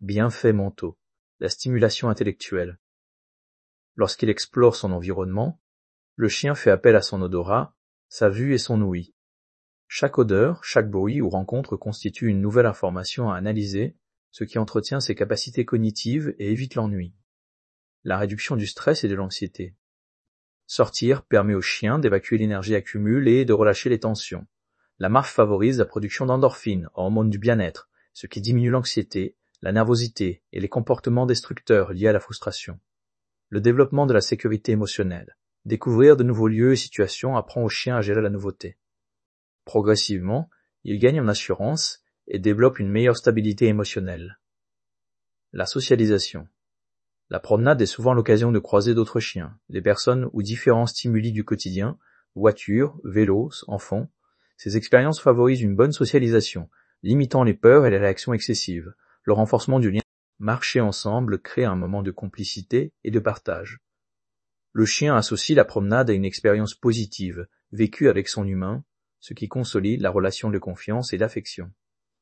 Bienfaits mentaux, la stimulation intellectuelle. Lorsqu'il explore son environnement, le chien fait appel à son odorat, sa vue et son ouïe. Chaque odeur, chaque bruit ou rencontre constitue une nouvelle information à analyser, ce qui entretient ses capacités cognitives et évite l'ennui. La réduction du stress et de l'anxiété. Sortir permet au chien d'évacuer l'énergie accumulée et de relâcher les tensions. La marche favorise la production d'endorphines, hormones du bien-être, ce qui diminue l'anxiété, la nervosité et les comportements destructeurs liés à la frustration. Le développement de la sécurité émotionnelle. Découvrir de nouveaux lieux et situations apprend au chien à gérer la nouveauté. Progressivement, il gagne en assurance et développe une meilleure stabilité émotionnelle. La socialisation. La promenade est souvent l'occasion de croiser d'autres chiens, des personnes ou différents stimuli du quotidien, voitures, vélos, enfants. Ces expériences favorisent une bonne socialisation, limitant les peurs et les réactions excessives. Le renforcement du lien. Marcher ensemble crée un moment de complicité et de partage. Le chien associe la promenade à une expérience positive, vécue avec son humain, ce qui consolide la relation de confiance et d'affection.